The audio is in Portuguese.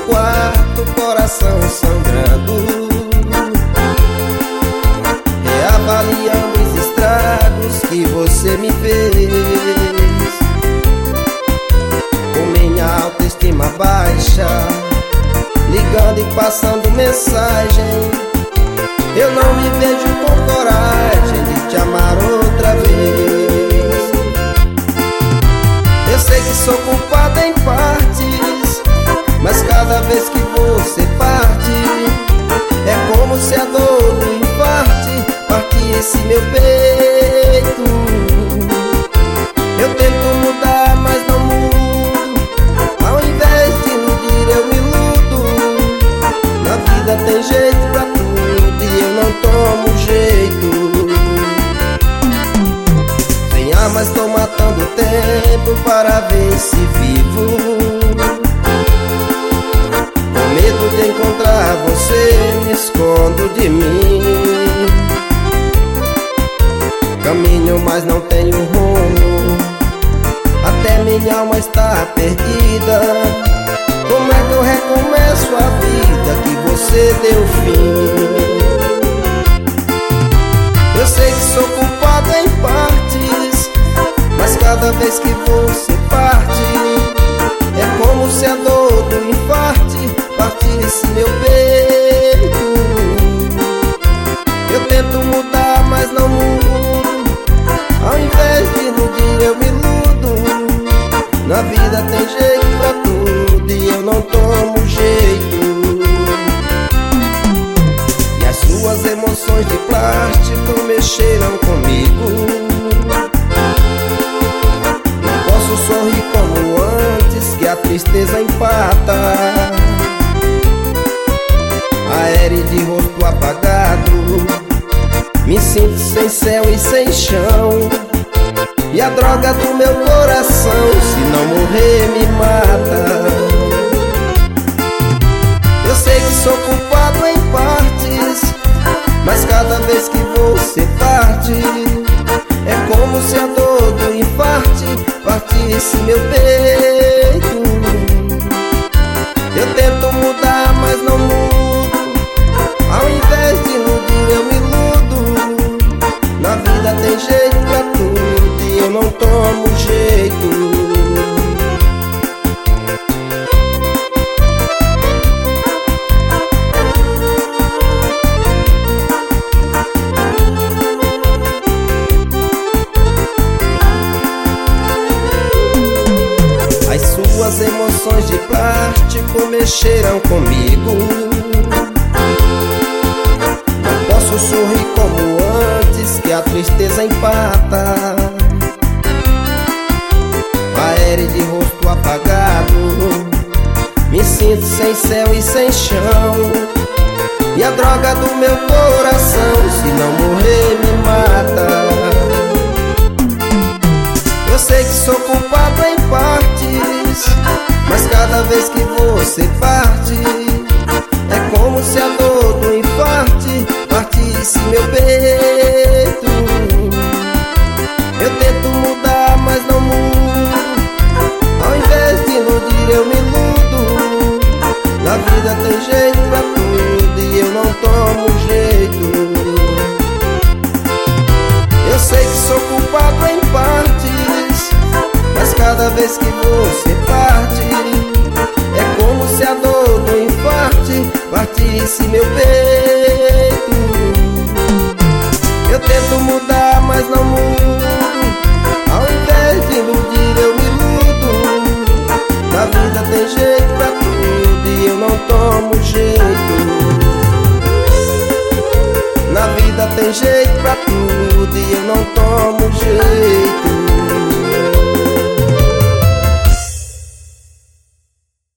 quarto, coração sangrando, reavaliando os estragos que você me fez. Com minha autoestima baixa, ligando e passando mensagem, eu não me vejo com coragem de te amar outra vez. Eu sei que sou culpado em partes, mas cada vez que você parte, é como se a dor do infarte partisse meu peito. Eu tento mudar, mas não mudo. Ao invés de iludir, eu me iludo. Na vida tem jeito pra tudo e eu não tomo jeito. Sem ar, mas tô matando tempo para ver se vivo. Com medo de encontrar você, me escondo de mim. Caminho, mas não tenho rumo, até minha alma está perdida. Como é que eu recomeço a vida que você deu fim? Eu sei que sou culpado em partes, mas cada vez que você parte, é como se a dor do infarte partisse meu peito. Eu tento mudar, mas não mudo. Ao invés de iludir, eu me iludo. Na vida tem jeito pra tudo e eu não tomo jeito. E as suas emoções de plástico mexeram comigo. Não posso sorrir como antes, que a tristeza empata. Aéreo de rosto apagado, me sinto sem céu e sem chão. E a droga do meu coração, se não morrer, me mata. Eu sei que sou culpado em partes, mas cada vez que você parte, é como se a dor do infarte partisse meu peito. Eu tento mudar, mas não mudo. Ao invés de iludir, eu me iludo. Na vida tem jeito pra tudo e eu não tomo jeito. As suas emoções de plástico mexeram comigo. Não posso sorrir como antes, que a tristeza empata. Aéreo de rosto apagado, me sinto sem céu e sem chão. E a droga do meu coração, se não morrer, me mata. Eu sei que sou culpado em partes, mas cada vez que você parte, é como se a dor do infarte partisse meu peito. Eu tento mudar, mas não mudo. Ao invés de iludir, eu me iludo. Na vida tem jeito pra tudo e eu não tomo jeito. Eu sei que sou culpado em partes, mas cada vez que você parte, é como se a dor do infarte partisse meu peito. Eu tento mudar, mas não mudo. Ao invés de iludir, eu me iludo. Na vida tem jeito pra tudo e eu não tomo jeito. Na vida tem jeito pra tudo e eu não tomo jeito.